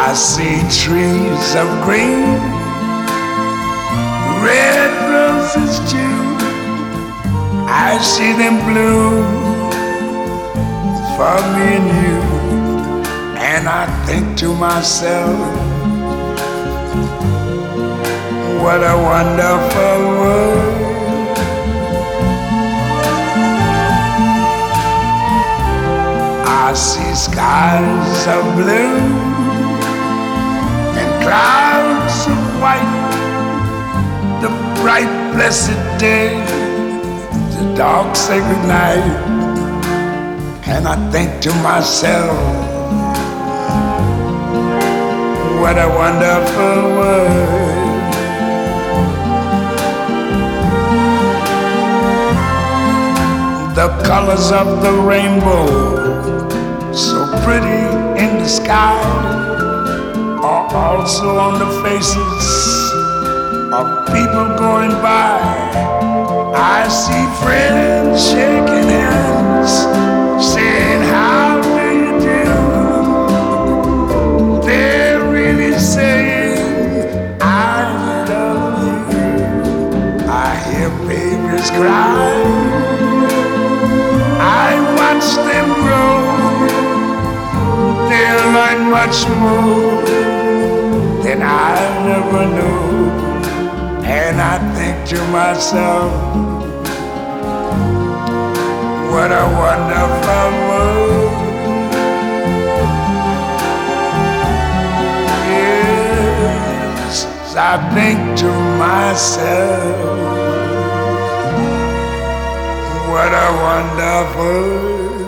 I see trees of green, red roses too. I see them bloom for me and you. And I think to myself, what a wonderful world. I see skies of blue and clouds of white, the bright blessed day, the dark sacred night. And I think to myself, what a wonderful world. The colors of the rainbow, so pretty in the sky, are also on the faces of people going by. I see friends shaking hands, saying, how do you do? They're really saying, I love you. I hear babies cry, I watch them grow. They'll learn much more than I never knew. And I think to myself, what a wonderful world. Yes, I think to myself, what a wonderful